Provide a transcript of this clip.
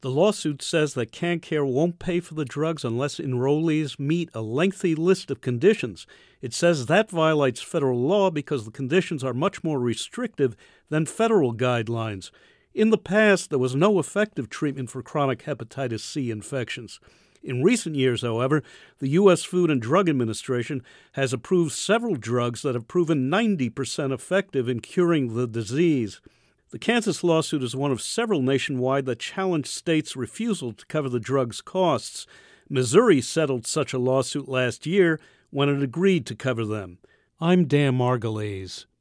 The lawsuit says that CanCare won't pay for the drugs unless enrollees meet a lengthy list of conditions. It says that violates federal law because the conditions are much more restrictive than federal guidelines. In the past, there was no effective treatment for chronic hepatitis C infections. In recent years, however, the U.S. Food and Drug Administration has approved several drugs that have proven 90% effective in curing the disease. The Kansas lawsuit is one of several nationwide that challenge states' refusal to cover the drug's costs. Missouri settled such a lawsuit last year when it agreed to cover them. I'm Dan Margulies.